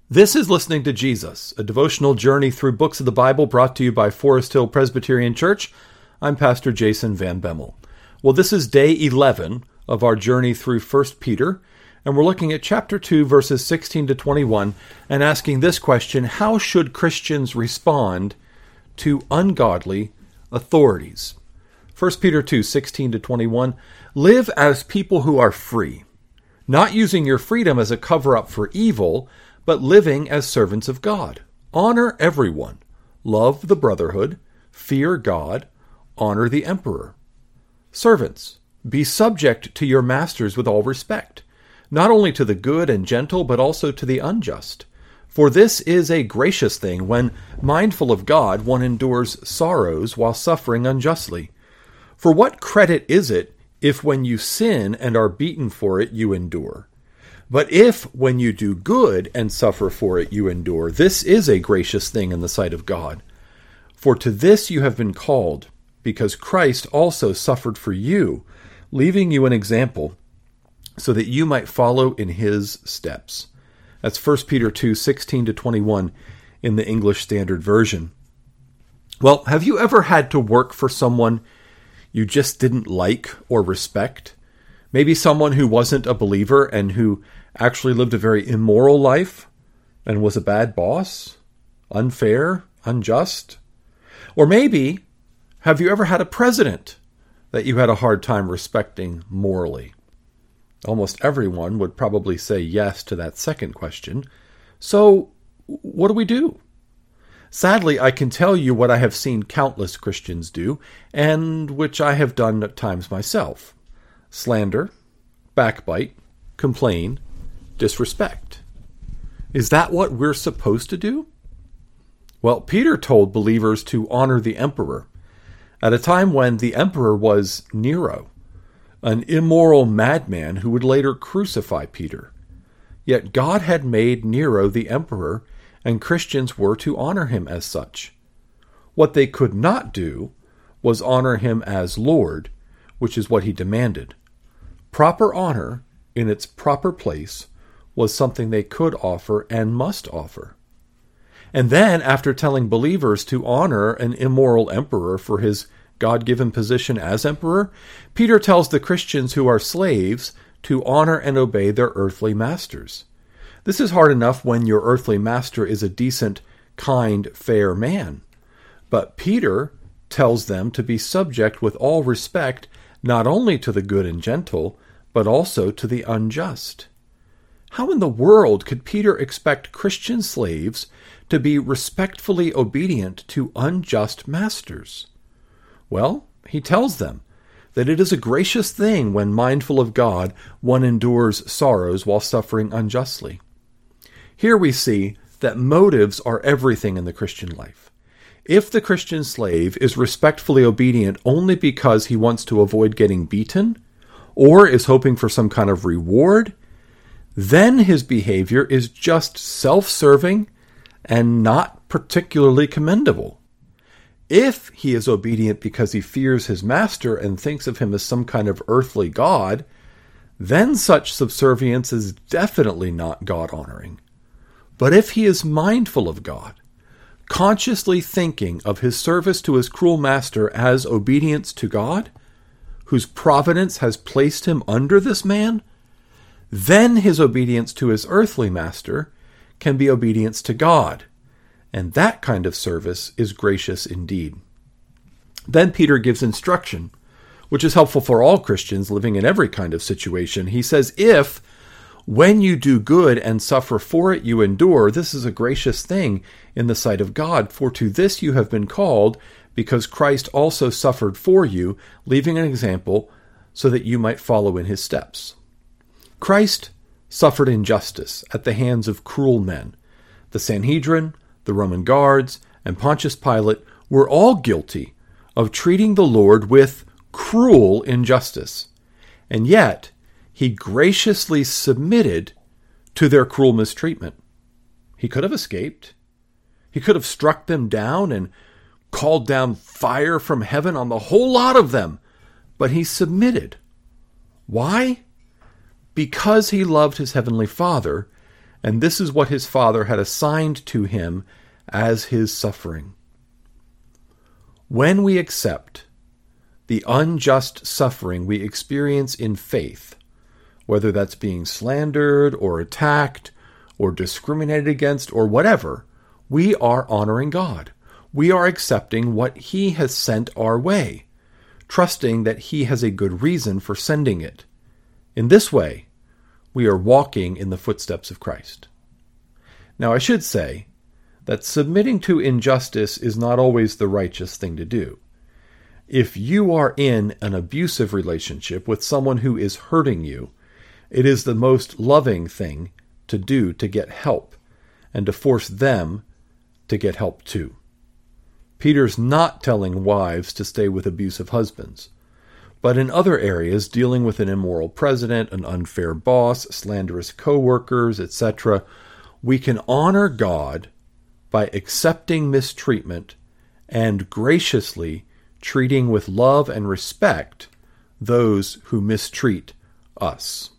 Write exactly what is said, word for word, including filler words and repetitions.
This is Listening to Jesus, a devotional journey through books of the Bible brought to you by Forest Hill Presbyterian Church. I'm Pastor Jason Van Bemmel. Well, this is day eleven of our journey through First Peter, and we're looking at chapter two, verses sixteen to twenty-one, and asking this question: how should Christians respond to ungodly authorities? First Peter two, sixteen to twenty-one, live as people who are free, not using your freedom as a cover-up for evil, but living as servants of God. Honor everyone. Love the brotherhood. Fear God. Honor the emperor. Servants, be subject to your masters with all respect, not only to the good and gentle, but also to the unjust. For this is a gracious thing when, mindful of God, one endures sorrows while suffering unjustly. For what credit is it if when you sin and are beaten for it you endure? But if, when you do good and suffer for it, you endure, this is a gracious thing in the sight of God. For to this you have been called, because Christ also suffered for you, leaving you an example, so that you might follow in his steps. That's First Peter two, sixteen to twenty-one in the English Standard Version. Well, have you ever had to work for someone you just didn't like or respect? Maybe someone who wasn't a believer and who actually lived a very immoral life and was a bad boss, unfair, unjust. Or maybe, have you ever had a president that you had a hard time respecting morally? Almost everyone would probably say yes to that second question. So, what do we do? Sadly, I can tell you what I have seen countless Christians do, and which I have done at times myself. Slander, backbite, complain, disrespect. Is that what we're supposed to do? Well, Peter told believers to honor the emperor at a time when the emperor was Nero, an immoral madman who would later crucify Peter. Yet God had made Nero the emperor, and Christians were to honor him as such. What they could not do was honor him as Lord, which is what he demanded. Proper honor, in its proper place, was something they could offer and must offer. And then, after telling believers to honor an immoral emperor for his God-given position as emperor, Peter tells the Christians who are slaves to honor and obey their earthly masters. This is hard enough when your earthly master is a decent, kind, fair man. But Peter tells them to be subject with all respect not only to the good and gentle, but also to the unjust. How in the world could Peter expect Christian slaves to be respectfully obedient to unjust masters? Well, he tells them that it is a gracious thing when, mindful of God, one endures sorrows while suffering unjustly. Here we see that motives are everything in the Christian life. If the Christian slave is respectfully obedient only because he wants to avoid getting beaten, or is hoping for some kind of reward, then his behavior is just self-serving and not particularly commendable. If he is obedient because he fears his master and thinks of him as some kind of earthly god, then such subservience is definitely not God-honoring. But if he is mindful of God, consciously thinking of his service to his cruel master as obedience to God, whose providence has placed him under this man, then his obedience to his earthly master can be obedience to God, and that kind of service is gracious indeed. Then Peter gives instruction, which is helpful for all Christians living in every kind of situation. He says, if, when you do good and suffer for it, you endure, this is a gracious thing in the sight of God, for to this you have been called, because Christ also suffered for you, leaving an example so that you might follow in his steps. Christ suffered injustice at the hands of cruel men. The Sanhedrin, the Roman guards, and Pontius Pilate were all guilty of treating the Lord with cruel injustice. And yet, he graciously submitted to their cruel mistreatment. He could have escaped. He could have struck them down and called down fire from heaven on the whole lot of them, but he submitted. Why? Because he loved his heavenly Father and this is what his Father had assigned to him as his suffering. When we accept the unjust suffering we experience in faith, whether that's being slandered or attacked or discriminated against or whatever, we are honoring God. We are accepting what he has sent our way, trusting that he has a good reason for sending it. In this way, we are walking in the footsteps of Christ. Now, I should say that submitting to injustice is not always the righteous thing to do. If you are in an abusive relationship with someone who is hurting you, it is the most loving thing to do to get help and to force them to get help too. Peter's not telling wives to stay with abusive husbands, but in other areas, dealing with an immoral president, an unfair boss, slanderous co-workers, et cetera, we can honor God by accepting mistreatment and graciously treating with love and respect those who mistreat us.